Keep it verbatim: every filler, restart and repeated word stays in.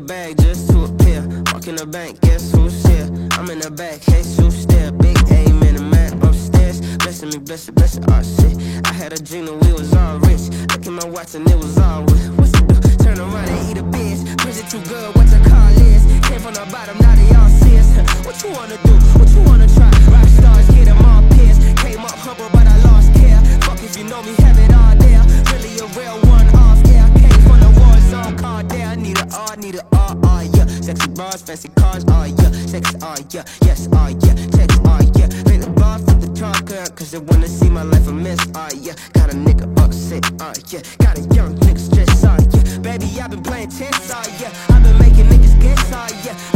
bag just to appear. Walk in the bank, guess who's here? I'm in the back, Jesus still. Big aim in the man upstairs. Blessing me, bless it, bless it, oh shit. I had a dream that we was all rich. Look at my watch and it was all with. What's it do? Turn around and eat a bitch. Prison too good, what your car is. Came from the bottom, now they all serious. What you wanna do? What you wanna try? Rock stars, get them all pissed. Came up humble, but I lost care. Fuck if you know me, have it all there. Really a real one off, yeah. Came from the war zone, called there. I need a R, need a R, R, yeah. Sexy bras, fancy cars, oh yeah. Sexy, oh yeah, yes, oh yeah. Text, oh yeah. Make the bar flip the truck, cause they wanna see my life a mess, oh yeah. Got a nigga upset, oh yeah. Got a young nigga stressed, oh yeah. Baby, I've been playing tense, oh yeah. I've been making niggas guess, oh yeah.